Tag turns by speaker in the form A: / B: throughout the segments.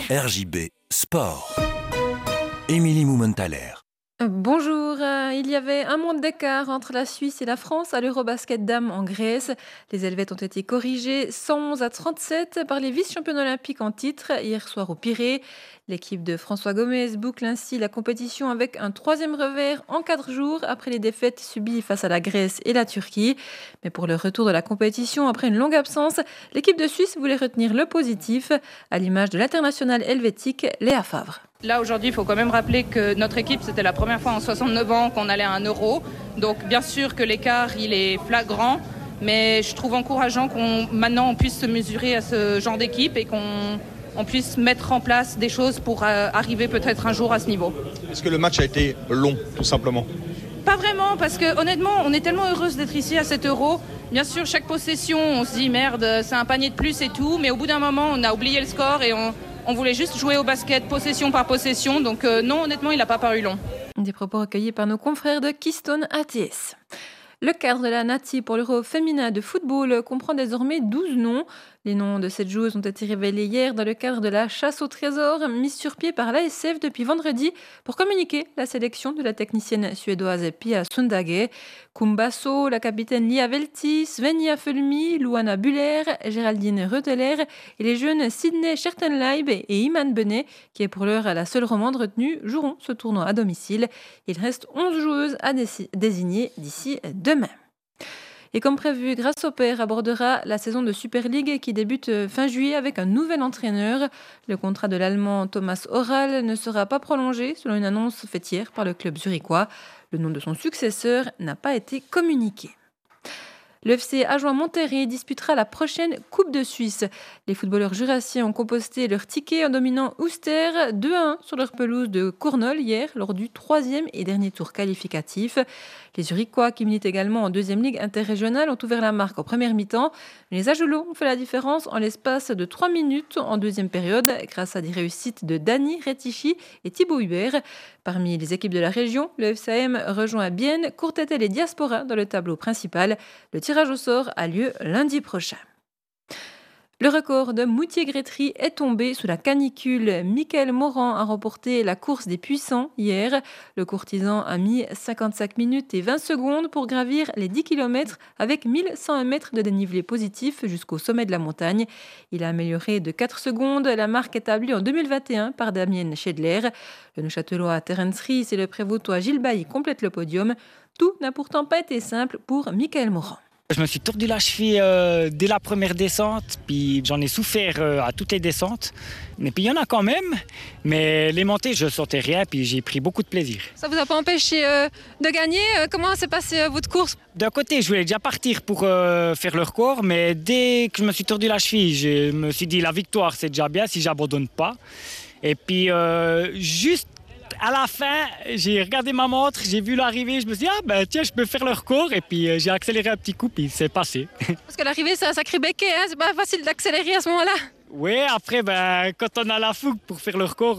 A: RJB Sport. Émilie Moumenthaler.
B: Bonjour, il y avait un monde d'écart entre la Suisse et la France à l'Eurobasket Dames en Grèce. Les Helvètes ont été corrigées 111-37 par les vice-championnes olympiques en titre hier soir au Pirée. L'équipe de François Gomez boucle ainsi la compétition avec un troisième revers en 4 jours après les défaites subies face à la Grèce et la Turquie. Mais pour le retour de la compétition après une longue absence, l'équipe de Suisse voulait retenir le positif, à l'image de l'internationale helvétique Léa Favre.
C: Là, aujourd'hui, il faut quand même rappeler que notre équipe, c'était la première fois en 69 ans qu'on allait à un euro. Donc, bien sûr que l'écart, il est flagrant. Mais je trouve encourageant maintenant on puisse se mesurer à ce genre d'équipe et qu'on puisse mettre en place des choses pour arriver peut-être un jour à ce niveau.
D: Est-ce que le match a été long, tout simplement ?
C: Pas vraiment, parce que honnêtement, on est tellement heureuse d'être ici à cet euro. Bien sûr, chaque possession, on se dit merde, c'est un panier de plus et tout. Mais au bout d'un moment, on a oublié le score et on voulait juste jouer au basket possession par possession. Donc non, honnêtement, il n'a pas paru long.
B: Des propos recueillis par nos confrères de Keystone ATS. Le cadre de la Nati pour l'Euro féminin de football comprend désormais 12 noms. Les noms de cette joueuse ont été révélés hier dans le cadre de la chasse au trésor mise sur pied par l'ASF depuis vendredi pour communiquer la sélection de la technicienne suédoise Pia Sundhage. Kumbasso, la capitaine Lia Velti, Svenja Fulmi, Luana Buller, Géraldine Reuteler et les jeunes Sydney Schertenleib et Iman Benet, qui est pour l'heure la seule romande retenue, joueront ce tournoi à domicile. Il reste 11 joueuses à désigner d'ici demain. Et comme prévu, Grasshopper abordera la saison de Super League qui débute fin juillet avec un nouvel entraîneur. Le contrat de l'Allemand Thomas Oral ne sera pas prolongé selon une annonce faite hier par le club zurichois. Le nom de son successeur n'a pas été communiqué. Le FC Ajoie-Monterrey disputera la prochaine Coupe de Suisse. Les footballeurs jurassiens ont composté leur ticket en dominant Ouster 2-1 sur leur pelouse de Cournol hier lors du 3e et dernier tour qualificatif. Les Zurichois, qui militent également en 2e ligue interrégionale, ont ouvert la marque en première mi-temps. Mais les Agelots ont fait la différence en l'espace de 3 minutes en deuxième période grâce à des réussites de Dani Retichi et Thibaut Hubert. Parmi les équipes de la région, le FCAM rejoint Bienne, Courtétel et Diaspora dans le tableau principal. Le tirage au sort a lieu lundi prochain. Le record de Moutier-Grétry est tombé sous la canicule. Mickaël Morand a remporté la course des puissants hier. Le courtisan a mis 55 minutes et 20 secondes pour gravir les 10 km avec 1101 mètres de dénivelé positif jusqu'au sommet de la montagne. Il a amélioré de 4 secondes la marque établie en 2021 par Damien Schedler. Le Neuchâtelois Terence Ries et le Prévôtois Gilles Bailly complètent le podium. Tout n'a pourtant pas été simple pour Mickaël Morand.
E: Je me suis tordu la cheville dès la première descente, puis j'en ai souffert à toutes les descentes. Mais puis il y en a quand même, mais les montées, je ne sentais rien, puis j'ai pris beaucoup de plaisir.
B: Ça vous a pas empêché de gagner? Comment s'est passée votre course?
E: D'un côté, je voulais déjà partir pour faire le record, mais dès que je me suis tordu la cheville, je me suis dit la victoire, c'est déjà bien si j'abandonne pas. Et puis juste à la fin, j'ai regardé ma montre, j'ai vu l'arrivée, je me suis dit tiens, je peux faire le record, et puis j'ai accéléré un petit coup, puis c'est passé.
B: Parce que l'arrivée, c'est un sacré becquet, hein, c'est pas facile d'accélérer à ce moment-là.
E: Oui, après, quand on a la fougue pour faire le record,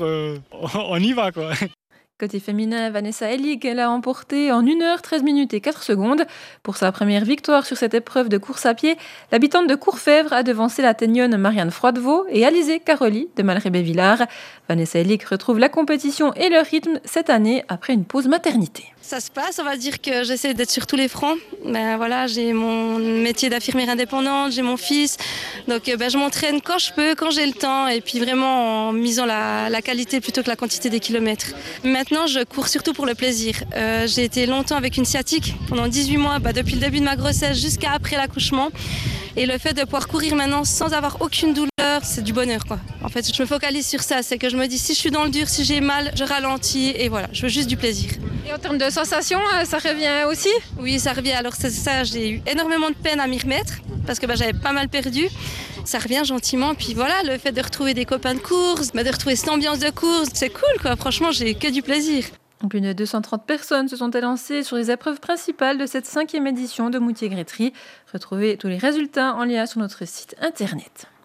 E: on y va, quoi.
B: Côté féminin, Vanessa Ellig l'a emporté en 1h, 13 minutes et 4 secondes. Pour sa première victoire sur cette épreuve de course à pied, l'habitante de Courfèvre a devancé l'Athénienne Marianne Froidevaux et Alizé Caroli de Malrébé-Villars. Vanessa Ellig retrouve la compétition et le rythme cette année après une pause maternité.
F: Ça se passe, on va dire que j'essaie d'être sur tous les fronts. Voilà, j'ai mon métier d'infirmière indépendante, j'ai mon fils. Donc je m'entraîne quand je peux, quand j'ai le temps, et puis vraiment en misant la qualité plutôt que la quantité des kilomètres. Maintenant, je cours surtout pour le plaisir. J'ai été longtemps avec une sciatique, pendant 18 mois, depuis le début de ma grossesse jusqu'à après l'accouchement. Et le fait de pouvoir courir maintenant sans avoir aucune douleur, c'est du bonheur, quoi. En fait, je me focalise sur ça, c'est que je me dis si je suis dans le dur, si j'ai mal, je ralentis et voilà, je veux juste du plaisir.
B: Et en termes de sensations, ça revient aussi?
F: Oui, ça revient. Alors c'est ça, j'ai eu énormément de peine à m'y remettre parce que j'avais pas mal perdu. Ça revient gentiment, puis voilà, le fait de retrouver des copains de course, de retrouver cette ambiance de course, c'est cool, quoi. Franchement, j'ai que du plaisir.
B: Plus de 230 personnes se sont élancées sur les épreuves principales de cette 5e édition de Moutier-Grétry. Retrouvez tous les résultats en lien sur notre site internet.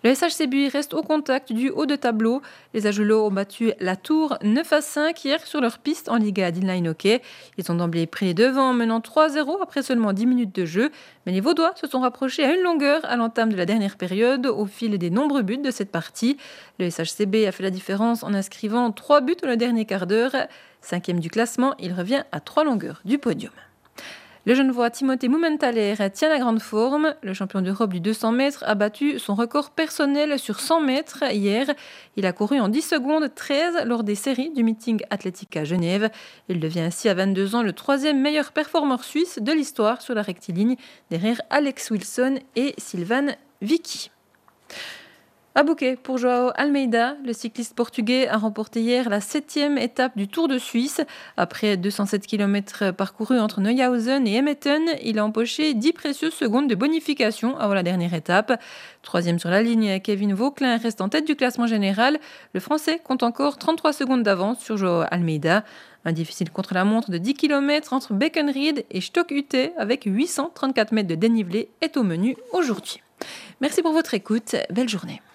B: Le SHC Buis reste au contact du haut de tableau. Les Agelots ont battu la Tour 9-5 hier sur leur piste en Liga d'inline hockey. Ils sont d'emblée pris devant, menant 3-0 après seulement 10 minutes de jeu. Mais les Vaudois se sont rapprochés à une longueur à l'entame de la dernière période au fil des nombreux buts de cette partie. Le SHCB a fait la différence en inscrivant 3 buts dans le dernier quart d'heure. 5e du classement, il revient à 3 longueurs du podium. Le Genevois Timothée Mumenthaler tient la grande forme. Le champion d'Europe du 200 mètres a battu son record personnel sur 100 mètres hier. Il a couru en 10 secondes 13 lors des séries du meeting athlétique à Genève. Il devient ainsi à 22 ans le 3e meilleur performeur suisse de l'histoire sur la rectiligne, derrière Alex Wilson et Sylvain Vicky. À bouquet pour João Almeida, le cycliste portugais a remporté hier la 7e étape du Tour de Suisse. Après 207 km parcourus entre Neuhausen et Emmetten, il a empoché 10 précieuses secondes de bonification avant la dernière étape. 3e sur la ligne, Kevin Vauquelin reste en tête du classement général. Le Français compte encore 33 secondes d'avance sur João Almeida. Un difficile contre-la-montre de 10 km entre Beckenried et Stock-Hutte avec 834 mètres de dénivelé est au menu aujourd'hui. Merci pour votre écoute. Belle journée.